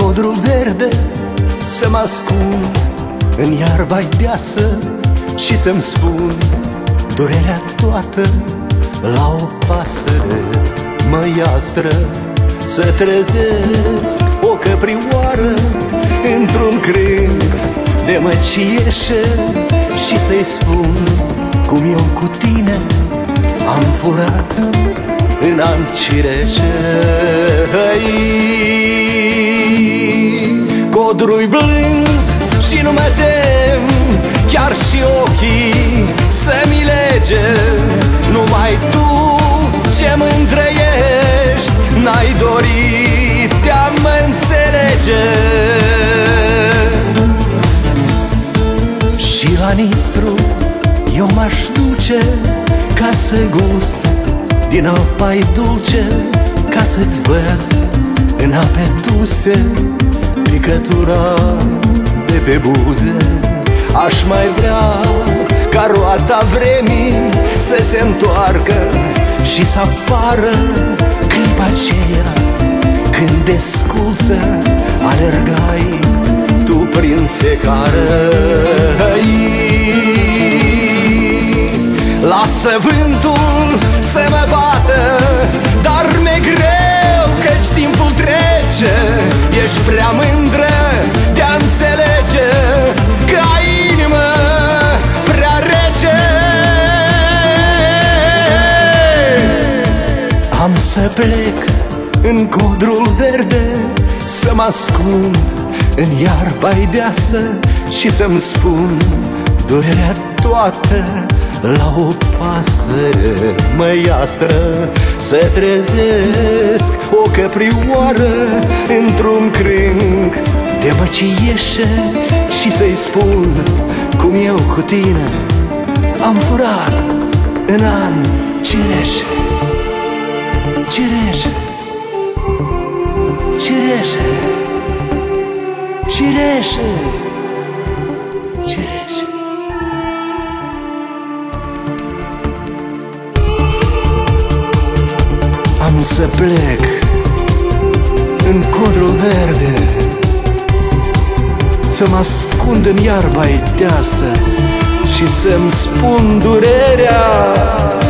codrul verde să mă ascund în iarba-i deasă și să-mi spun durerea toată la o pasăre măiastră. Să trezesc o căprioară într-un crâng de măcieșă și să-i spun cum eu cu tine am furat în an cireșe. Codru-i blând și nu mă tem, chiar și ochii să-mi lege. Numai tu ce mândră ești, n-ai dorit te-am înțelege. Și la Nistru eu m-aș duce ca să gust din apa-i dulce, ca să-ți văd în ape duse picătura de pe buze. Aș mai vrea ca roata vremii să se întoarcă și să apară clipa aceea când desculță alergai tu prin secară. Lasă vântul să mă bată, dar mi-e greu căci timpul trece. Ești prea mândră de-a înțelege că ai inimă prea rece. Am să plec în codrul verde, să mă ascund în iarba-i deasă și să-mi spun durerea toată la o pasăre măiastră. Să trezesc o căprioară într-un crâng de măcieșă și să-i spun cum eu cu tine am furat în an cireșe. Cireșe, cireșe, cireșe, cireșe. Am să plec în codrul verde, să mă ascund în iarba-i deasă și să-mi spun durerea